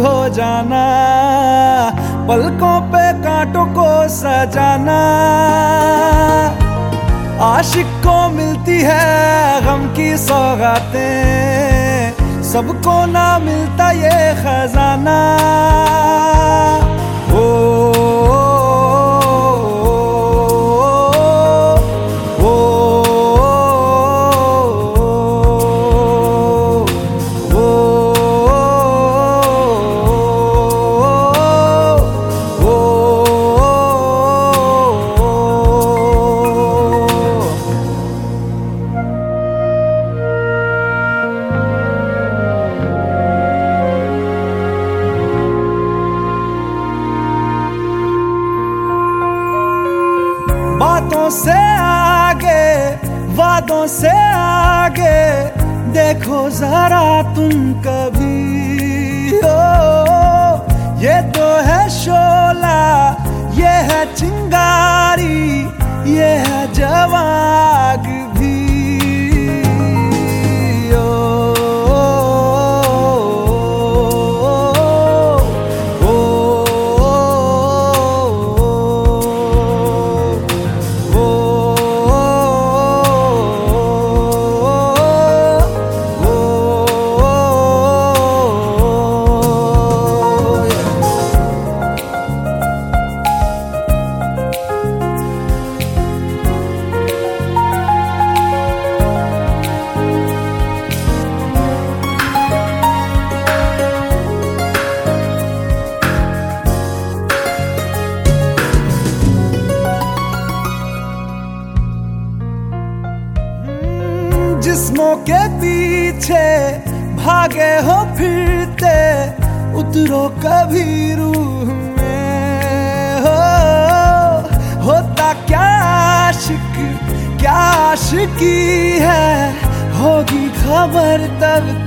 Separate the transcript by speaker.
Speaker 1: हो जाना, पलकों पे कांटों को सजाना। आशिक को मिलती है गम की सौगातें, सबको ना मिलता ये खजाना। ओ बातों से आगे, वादों से आगे, देखो जरा तुम कभी। ओ ये तो है शोला, ये है चिंगारी, ये है जवाग भी। जिस्मों के पीछे भागे हो फिरते, उतरो कभी रूह में। होता क्या आशिक, क्या आशिकी है, होगी खबर तब